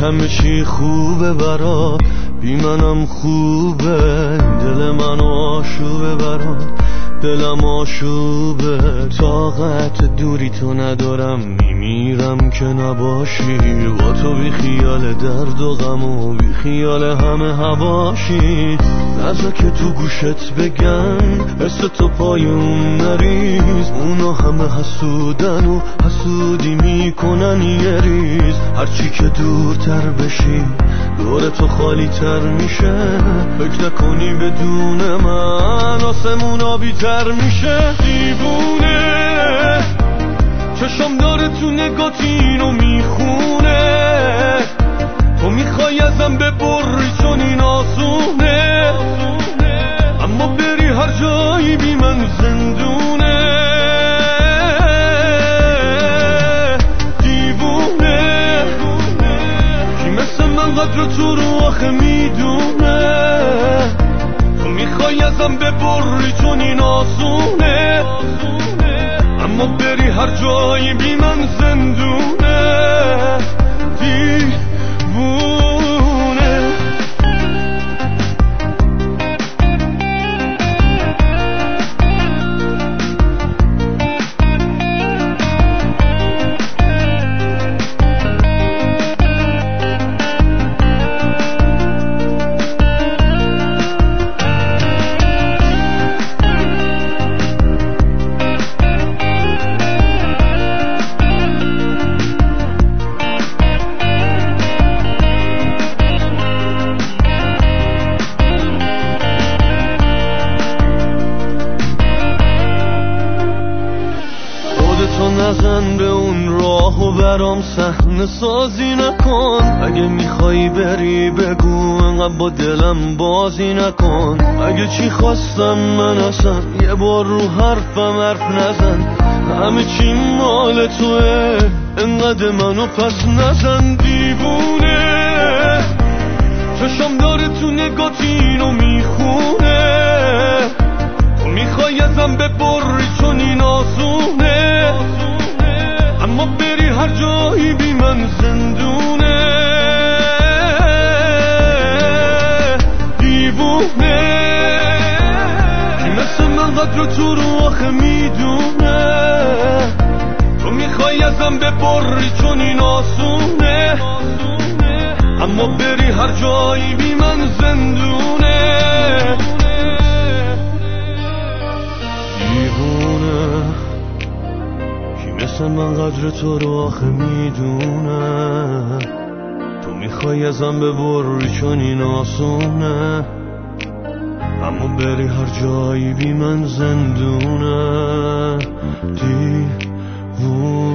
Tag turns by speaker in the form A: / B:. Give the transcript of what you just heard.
A: همه چی خوبه برات، بی منم خوبه، دل منو آشوبه برات، دلم آشوبه. طاقت دوری تو ندارم، میمیرم که نباشی، با تو بی خیال درد و غم و بی خیال همه هواشی. نذار که تو گوشت بگن حس تو پای اون نریز، اونا همه حسودن و حسودی میکنن یه ریز. هرچی که دورتر بشی دور تو خالی تر میشه، فکر نکنی بدون من آسمون آبی تر میشه. دیوونه چشم داره تو نگات اینو میخونه، تو میخوای ازم ببری چون این آسونه، اما بری هر جایی بی من زندونه. دیوونه کی مثل من قدر تو رو آخه میدونه، تو میخوای ازم ببری چون این آسونه، اما بری هر جایی بی من زندونه. دیوونه نزن به اون راه و برام صحنه سازی نکن، اگه میخوایی بری بگو انقدر با دلم بازی نکن. اگه چی خواستم من اصلا یه بار رو حرفم حرف نزن، همه چی مال توه انقدر منو پس نزن. دیوونه چشم داره تو نگات اینو میخونه، تو میخوای ازم ببری چون این آسونه، اما بری هر جایی بی من زندونه. دیوونه کی مثل من قدر تو رو آخه میدونه، تو میخوای ازم ببری چون این آسونه، اما بری هر جایی بی من زندونه. دیوونه مثل من قدر تو رو آخه میدونه، تو میخوای ازم ببری چون این آسونه، اما بری هر جایی بی من زندونه. دیوونه